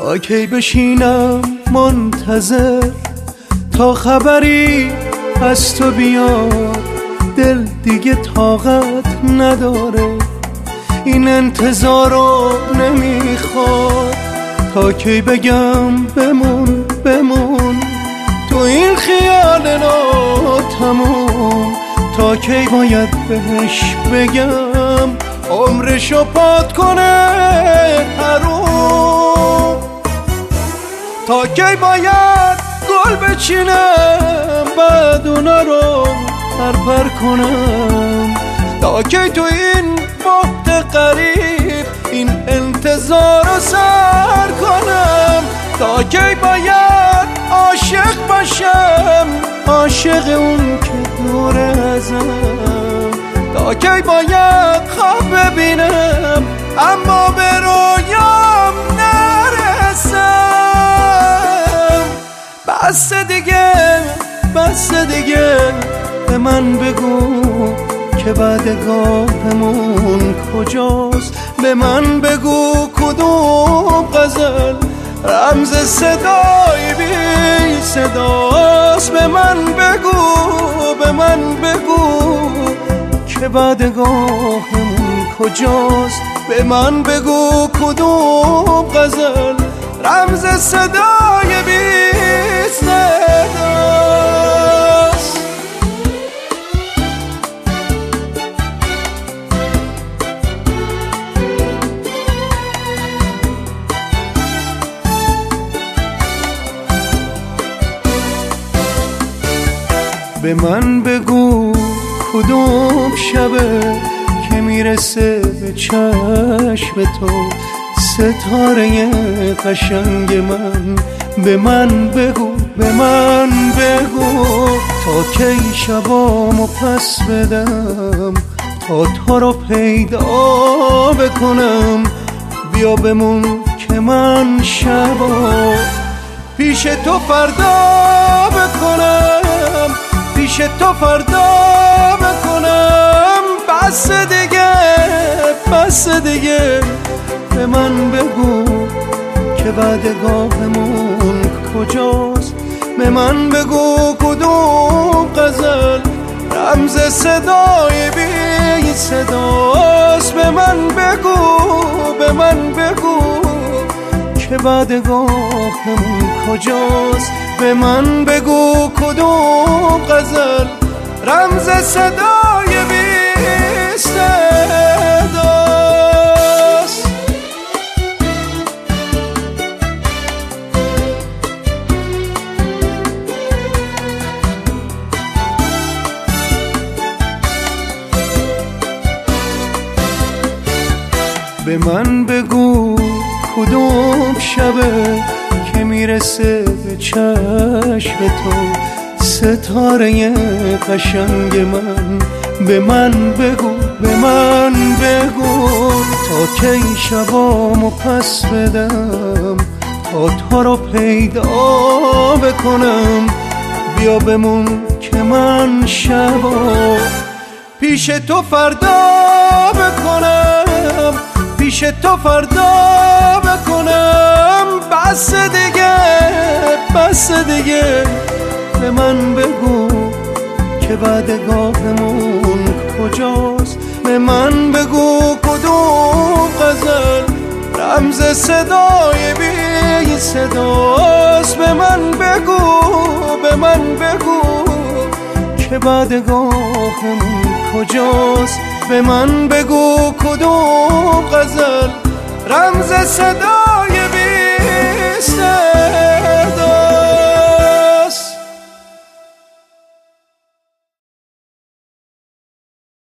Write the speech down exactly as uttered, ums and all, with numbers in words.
تا کی بشینم منتظر تا خبری از تو بیاد؟ دل دیگه طاقت نداره این انتظارو نمیخواد. تا کی بگم بمون بمون تو این خیال ناتموم؟ تا کی باید بهش بگم عمرشو پات کنه حروم؟ تا کی باید گل بچینم بعد اونا رو پرپر کنم؟ تا کی تو این بحت غریب این انتظار رو سر کنم؟ تا کی باید عاشق باشم عاشق اون که دور ازم؟ تا کی باید خواب ببینم اما به رویام نرسم؟ بس دیگه بس دیگه به من بگو که بعدگاهمون کجاست؟ به من بگو کدوم غزل رمز صدای بی صداست؟ به من بگو به من بگو که بعدگاهمون کجاست؟ به من بگو کدوم غزل رمز صدای بی صداست؟ به من بگو کدوم شبه که میرسه به چشم تو ستاره قشنگ من؟ به من بگو به من بگو تا کی شبامو پس بدم تا تو رو پیدا بکنم؟ بیا بمون که من شبا پیش تو فردا بکنم، پیش تو فردا بکنم. بس دیگه بس دیگه به من بگو که بعدگاهمون کجاست؟ به من بگو کدوم غزل رمز صدای بی صداست؟ به من بگو به من بگو که بعدگاهمون کجاست؟ به من بگو کدوم غزل رمز صدای بی صداست؟ به من بگو کدوم شبه که میرسه به چشم تو ستاره قشنگ من؟ به من بگو به من بگو تا کی شبامو پس بدم تا تو رو پیدا بکنم. بیا بمون که من شبا پیش تو فردا بکنم، پیش تو فردا بکنم. بس دیگه بس دیگه به من بگو که بعدگاهمون کجاست؟ به من بگو کدوم غزل رمز صدای بی صداست؟ به من بگو به من بگو که بعدگاهمون کجاست؟ به من بگو کدوم غزل رمز صدای